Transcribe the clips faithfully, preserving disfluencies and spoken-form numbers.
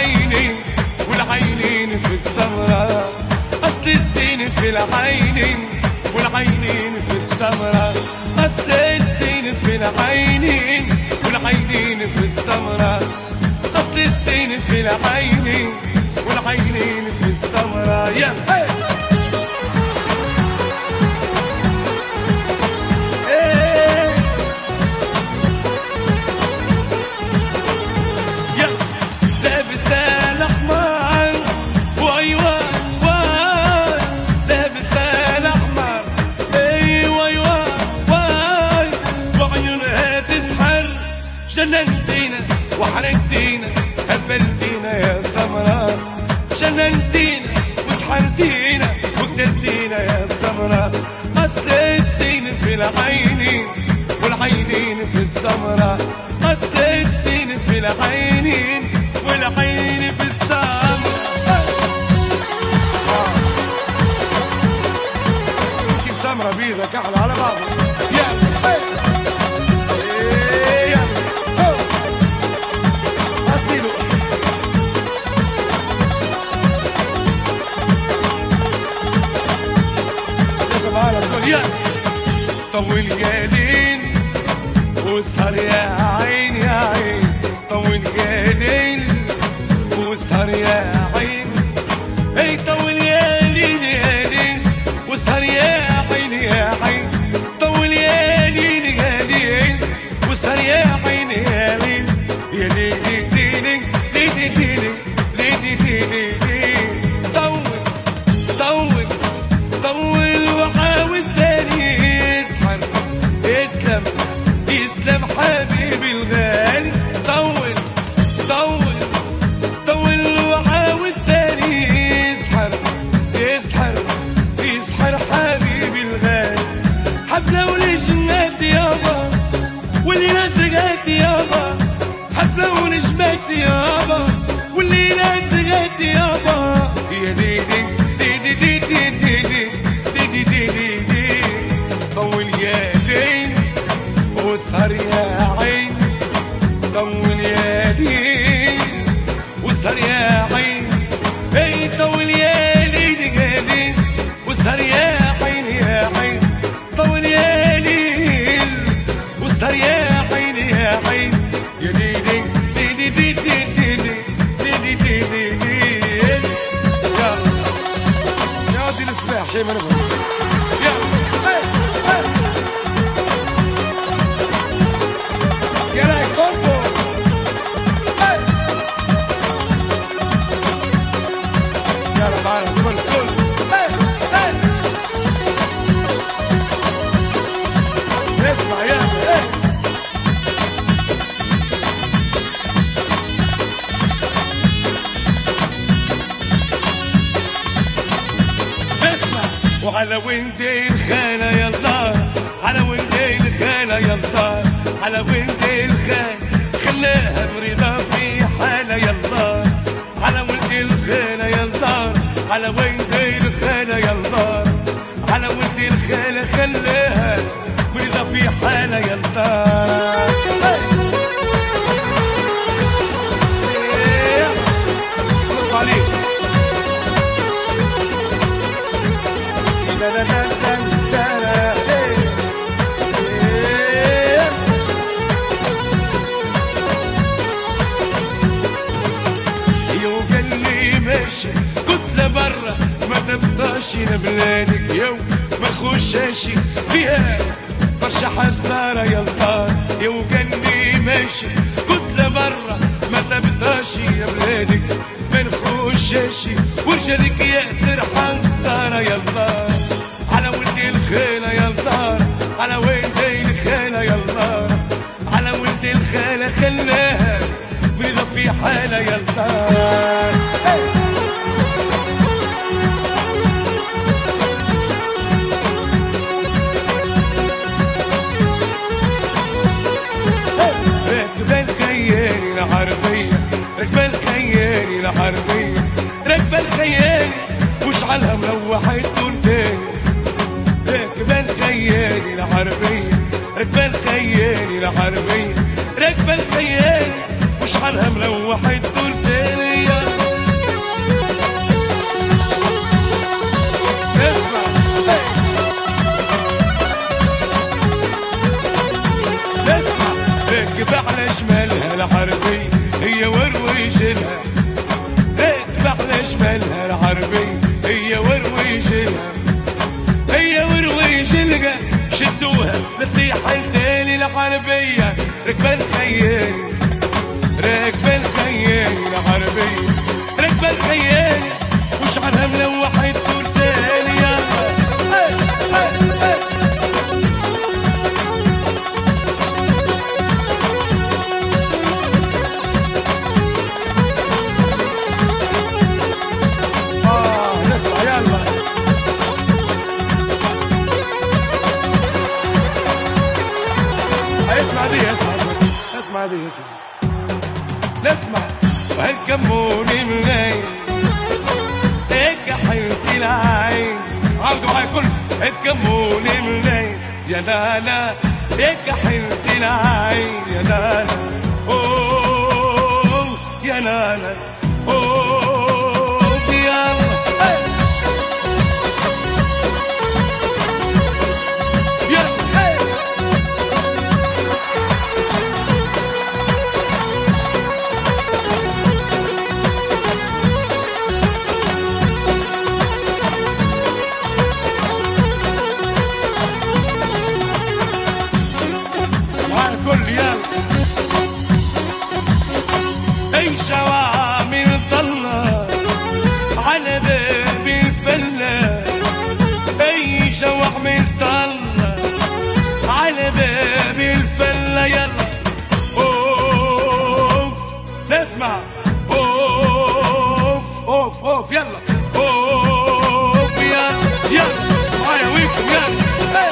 العينين والعينين في السمرة، أصل الزين في العينين والعينين في السمرة، أصل الزين في العينين والعينين في السمرة، أصل الزين في العينين والعينين في السمرة. يا جننتينا وحرقتينا هبلتينا يا سمرة، جننتينا وسحرتينا وقتلتينا يا سمرة، أصل الزين في العينين والعينين في السمرة، أصل الزين في العينين والعينين في السمرة. كيف سمرة بيضة كحلة على بعضها يا طول يا ليل واسهر يا عين يا عين، طول يا ليل واسهر يا عين، اي طول يا ليل يا ليل واسهر يا عين يا عين، طول يا ليل يا ليل واسهر يا عين يا ليل يا ليل ليل ليل ليل ليل ليل، طول طول طول وحاول تاني يسحر، يسلم يسلم حبيبي الغالي، طول طول طول وحاول تاني يسحر، يسحر يسحر حبيبي الغالي، حفلة ولجنات يابا والليلة زقات يابا، حفلة ولجمات يابا والليلة زقات يابا، يا ليلي ليلي ليلي ليلي، طول يا ليل واسهر يا عين، طول يا ليل واسهر يا عين، اي طول يا ليل يا ليل واسهر يا عين يا عين، طول يا ليل واسهر يا عين يا عين، يا ليلي ليلي ليلي ليلي ليلي ليلي، يا يا دي الصباح شي ما نبغى على وندي الخالة يلا، على وندي الخالة يلا، على وندي الخالة خلاها مريضة في حالة يلا، على وندي الخالة يلا، على وندي الخالة يلا، على وندي الخالة خلاها مريضة في حالة يلا. قلت له برا ما تبطاش لبلادك يو ما تخشاش فيها برشا حزارة يلا، يو قال لي ماشي قلت له برا ما تبطاش لبلادك ما نخشاش ورجالك ياسر حزارة يلا، على ولدي الخالة يلا، على ولدي الخالة يلا، على ولدي الخالة خلاها مريضة في حالة يلا. ركبة الخيالي العربية، ركبة الخيالي وشعلها مروحة التونتين، ركبة الخيالي العربية، ركبة الخيالي العربية، ركبة الخيالي وشعلها مروحة التونتين. تطيح التالي العربية ركب الخيال ركب الخيال العربية ركب الخيال وشعرها ملوح الدور تاني يلا اه نسمع يلا اسمع دي اسمع اسمع دي اسمع نسمع وهالكموني منين هيك حلتي العين عودوا معايا كل هالكموني منين يا لالا هيك حلتي العين يا لالا اوه يا لالا اوه يلا كل يوم اي شوامل طلة على باب الفلة اي شوامل طلة على باب الفلة يلا اوف نسمع اوف اوف اوف يلا اوف يلا يلا معايا ويكم يلا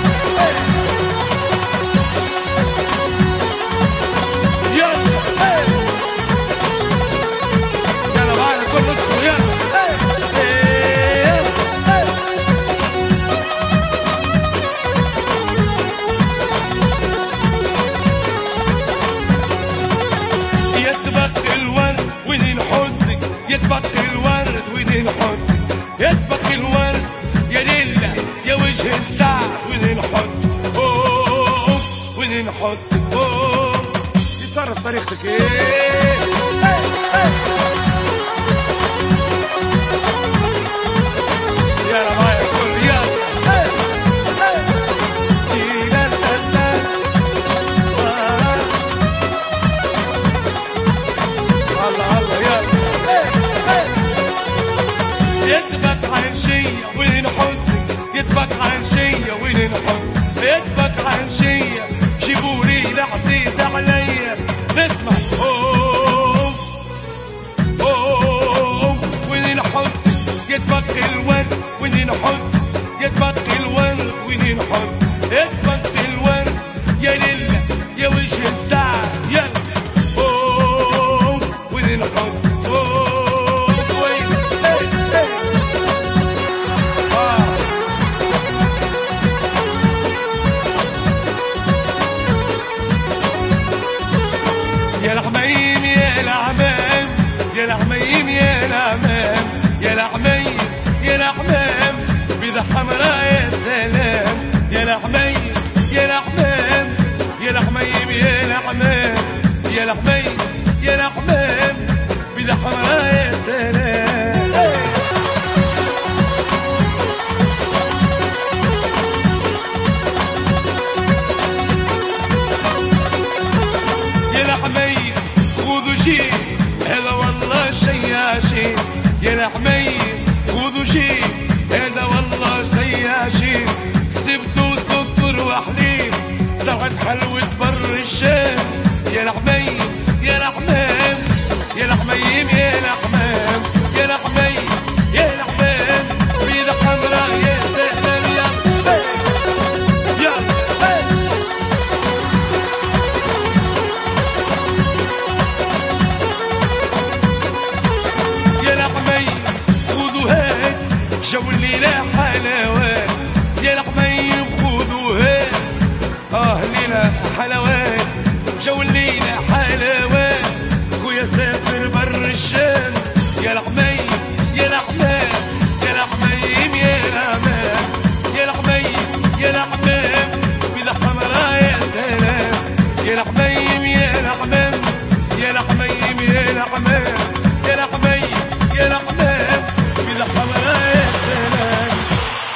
يطبق الورد وين نحط يطبق الورد يا ليلى يا وجه السعد وين نحط اوه وين نحط اوه يتصرف طريقتك ايه يلا معايا كل يلا الله الله يلا يطبق عنشية وين نحطك يطبق عنشية وين نحط يطبق عنشية جيبولي العزيز عليا نسمع اوه اوه وين نحط يطبق الورد وين نحط يطبق الورد وين نحط يطبق الورد يا ليلى يا وجه السعد يلا اوه وين نحط يا العميم يا العمام يا العميم يا العمام يا العميم يا العمام بيضة حمراء يا سلام يا العميم يا العمام يا العميم يا العمام يا العميم يا العمام بيضة حمراء يا سلام يا العميم خذوا شيء هذا والله شياشي يا العميم خذوا شيء هذا والله شياشي كسبتوا سكر وحليب طلعت حلوة بر الشام يا العميم يا العمام يا العميم يا العمام يا العميم يا العمام بيضة حمراء يا سلام يا يا يا العميم خذوا هات جو الليلة حلاوات يا العميم خذوا هات اه ليلة حلاوات جو الليلة حلاوات خويا سافر بر الشام يا العميم